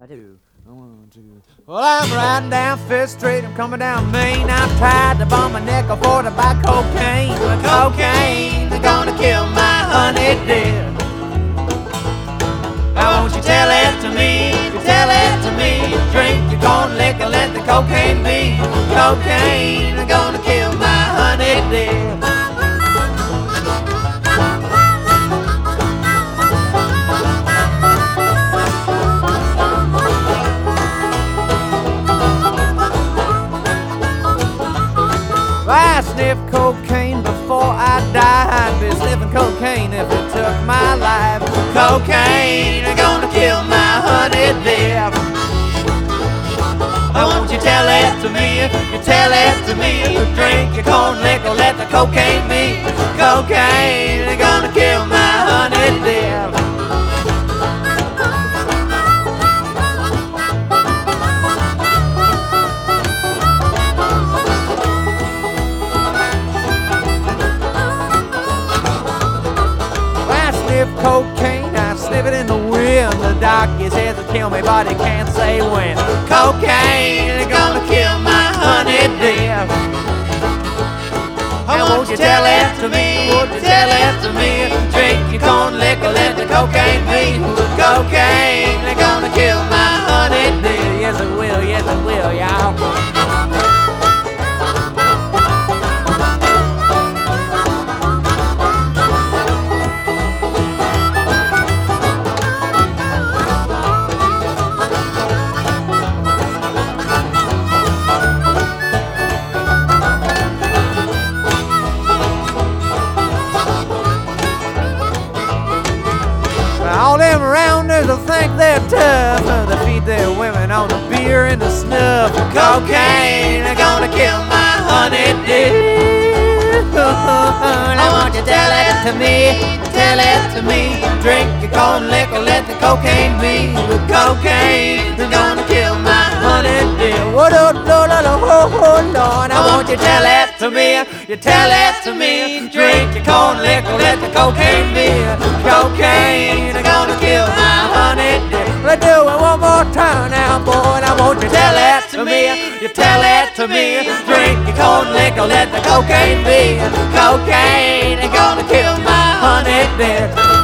I do. I want to. Well, I'm riding down Fifth Street, I'm coming down Main. I'm tired to bum my neck afford to buy cocaine. But cocaine is gonna kill my honey dear. Why won't you tell it to me? You tell it to me. Drink your corn liquor, let the cocaine be. Cocaine is gonna kill my honey dear. I sniffed cocaine before I died. I'd be sniffing cocaine if it took my life. Cocaine is gonna kill my honey dear. Why won't you tell it to me? You tell it to me. You drink your corn liquor, let the cocaine be. Cocaine is gonna kill my honey dear. Cocaine, I sniff it in the wind. The doctor says it'll kill me, but he can't say when. Cocaine is gonna kill my honey dear. Why won't you tell it to me? Won't you tell it to me? Drink your corn liquor, let the cocaine be. Cocaine is gonna kill my honey dear. Yes it will, yes it will, y'all. All them rounders will think they're tough. They feed their women on the beer and the snuff. Cocaine is gonna kill my honey dear. I want you to tell it to me, tell it to me. Drink your corn liquor, let the cocaine be. Cocaine is gonna kill my honey dear. Oh Lord, I want you to tell it to me, you tell it to me. Drink your corn liquor, let the cocaine be. Cocaine is gonna kill my honey dear. Let's do it one more time now, boy. I want you to tell it to me, you tell it to me. Drink your corn liquor, let the cocaine be. Cocaine is gonna kill my honey dear.